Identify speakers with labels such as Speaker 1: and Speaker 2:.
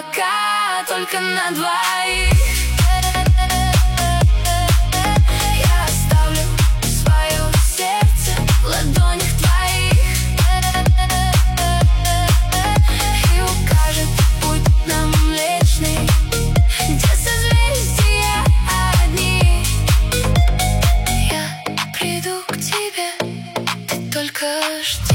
Speaker 1: пока только на двоих. Я оставлю свое сердце в ладонях твоих и укажет путь нам млечный, где созвездия одни. Я приду к тебе, ты только жди.